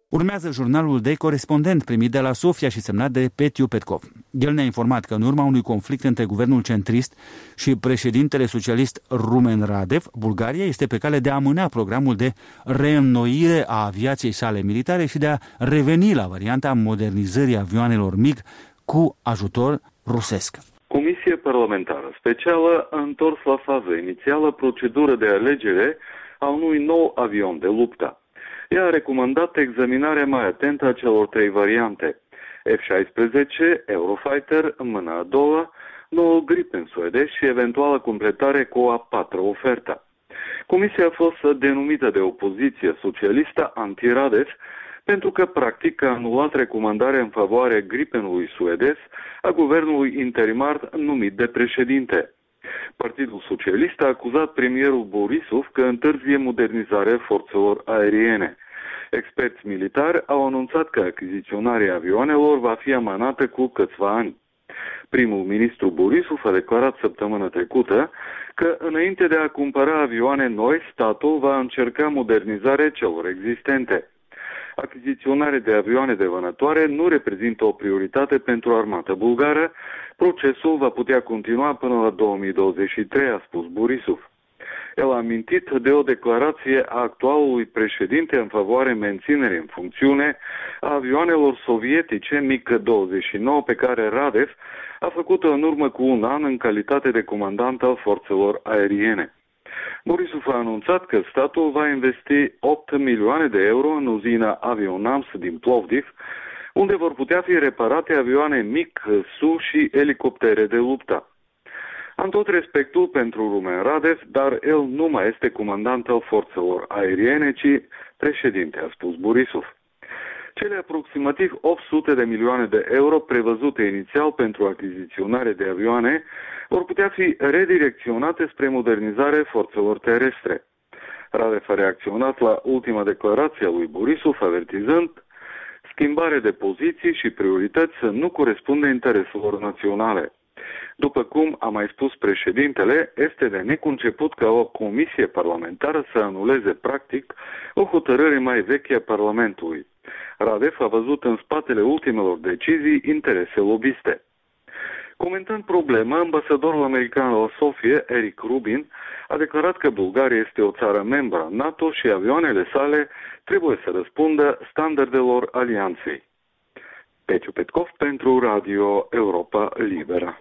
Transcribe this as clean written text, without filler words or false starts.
Urmează jurnalul de corespondent primit de la Sofia și semnat de Petiu Petkov. El ne-a informat că în urma unui conflict între guvernul centrist și președintele socialist Rumen Radev, Bulgaria este pe cale de a amâna programul de reînnoire a aviației sale militare și de a reveni la varianta modernizării avioanelor MiG cu ajutor rusesc. Comisie parlamentară specială a întors la fază inițială procedură de alegere a unui nou avion de luptă. Ea a recomandat examinarea mai atentă a celor trei variante: F-16, Eurofighter în mâna a doua, noul Gripen suedez și eventuală completare cu o a patra ofertă. Comisia a fost denumită de opoziție socialistă anti-Radev pentru că practic a anulat recomandarea în favoarea Gripenului suedez a guvernului interimar numit de președinte. Partidul Socialist a acuzat premierul Borisov că întârzie modernizarea forțelor aeriene. Experți militari au anunțat că achiziționarea avioanelor va fi amânată cu câțiva ani. Primul ministru Borisov a declarat săptămâna trecută că înainte de a cumpăra avioane noi, statul va încerca modernizarea celor existente. Achiziționarea de avioane de vânătoare nu reprezintă o prioritate pentru armata bulgară. Procesul va putea continua până la 2023, a spus Borisov. El a amintit de o declarație a actualului președinte în favoarea menținerii în funcțiune a avioanelor sovietice MiG-29 pe care Radev a făcut-o în urmă cu un an în calitate de comandant al forțelor aeriene. Borisov a anunțat că statul va investi 8 milioane de euro în uzina Avionams din Plovdiv, unde vor putea fi reparate avioane MiG-Su și elicoptere de luptă. Am tot respectul pentru Rumen Radev, dar el nu mai este comandant al forțelor aeriene, ci președinte, a spus Borisov. Cele aproximativ 800 de milioane de euro prevăzute inițial pentru achiziționare de avioane vor putea fi redirecționate spre modernizarea forțelor terestre. Radev a reacționat la ultima declarație a lui Borisov, avertizând: schimbarea de poziții și priorități nu corespunde intereselor naționale. După cum a mai spus președintele, este de neconceput ca o comisie parlamentară să anuleze practic o hotărâre mai veche a Parlamentului. Radev a văzut în spatele ultimelor decizii interese lobiste. Comentând problema, ambasadorul american la Sofia, Eric Rubin, a declarat că Bulgaria este o țară membră a NATO și avioanele sale trebuie să răspundă standardelor alianței. Petiu Petkov pentru Radio Europa Liberă.